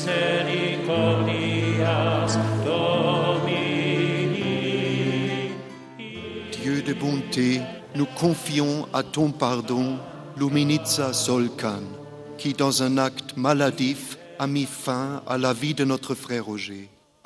misericordias Domini. Dieu de bonté, nous confions à ton pardon Luminitza Solcan, qui dans un acte maladif a mis fin à la vie de notre frère Roger.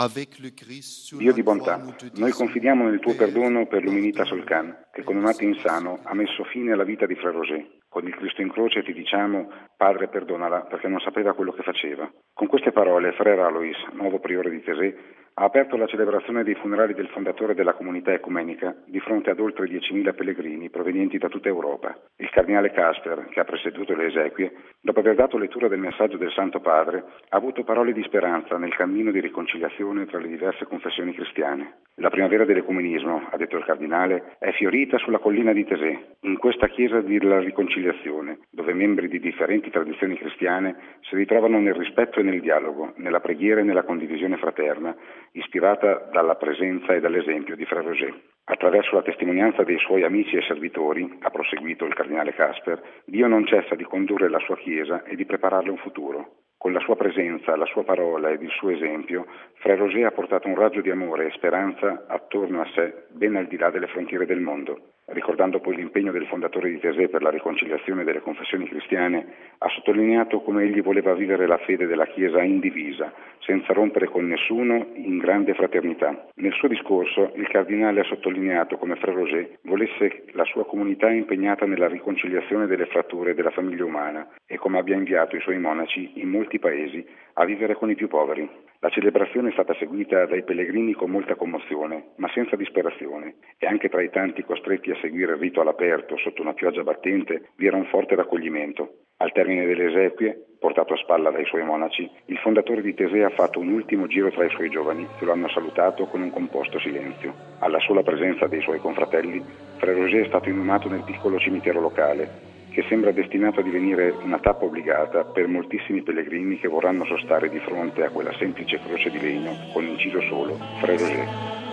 Dio di bontà, noi confidiamo nel tuo perdono per Luminita Solcan, che con un atto insano ha messo fine alla vita di Frère Roger. Con il Cristo in croce ti diciamo, Padre, perdonala, perché non sapeva quello che faceva. Con queste parole, Frère Alois, nuovo priore di Taizé, ha aperto la celebrazione dei funerali del fondatore della comunità ecumenica di fronte ad oltre 10.000 pellegrini provenienti da tutta Europa. Il cardinale Casper, che ha presieduto le esequie, dopo aver dato lettura del messaggio del Santo Padre, ha avuto parole di speranza nel cammino di riconciliazione tra le diverse confessioni cristiane. La primavera dell'ecumenismo, ha detto il cardinale, è fiorita sulla collina di Taizé, in questa chiesa della riconciliazione, dove membri di differenti tradizioni cristiane si ritrovano nel rispetto e nel dialogo, nella preghiera e nella condivisione fraterna, ispirata dalla presenza e dall'esempio di Frère Roger. Attraverso la testimonianza dei suoi amici e servitori, ha proseguito il cardinale Casper, Dio non cessa di condurre la sua Chiesa e di prepararle un futuro. Con la sua presenza, la sua parola ed il suo esempio, Frère Roger ha portato un raggio di amore e speranza attorno a sé, ben al di là delle frontiere del mondo. Ricordando poi l'impegno del fondatore di Taizé per la riconciliazione delle confessioni cristiane, ha sottolineato come egli voleva vivere la fede della Chiesa indivisa, senza rompere con nessuno, in grande fraternità. Nel suo discorso il cardinale ha sottolineato come Frère Roger volesse la sua comunità impegnata nella riconciliazione delle fratture della famiglia umana e come abbia inviato i suoi monaci in molti paesi a vivere con i più poveri. La celebrazione è stata seguita dai pellegrini con molta commozione, ma senza disperazione, e anche tra i tanti costretti a seguire il rito all'aperto sotto una pioggia battente vi era un forte raccoglimento. Al termine delle esequie, portato a spalla dai suoi monaci, il fondatore di Taizé ha fatto un ultimo giro tra i suoi giovani che lo hanno salutato con un composto silenzio. Alla sola presenza dei suoi confratelli, Frère Roger è stato inumato nel piccolo cimitero locale, che sembra destinato a divenire una tappa obbligata per moltissimi pellegrini che vorranno sostare di fronte a quella semplice croce di legno con inciso solo Frère Roger.